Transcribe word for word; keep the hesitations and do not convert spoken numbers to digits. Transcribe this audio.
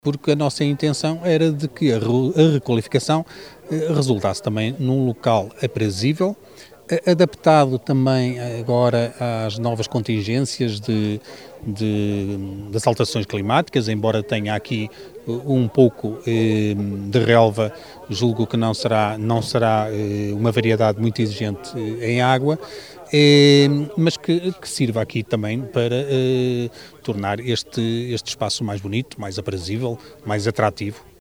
Porque a nossa intenção era de que a, a requalificação eh, resultasse também num local aprazível, eh, adaptado também agora às novas contingências de, de, das alterações climáticas, embora tenha aqui um pouco eh, de relva, julgo que não será, não será eh, uma variedade muito exigente eh, em água, eh, mas que, que sirva aqui também para eh, tornar este, este espaço mais bonito, mais aprazível, mais atrativo.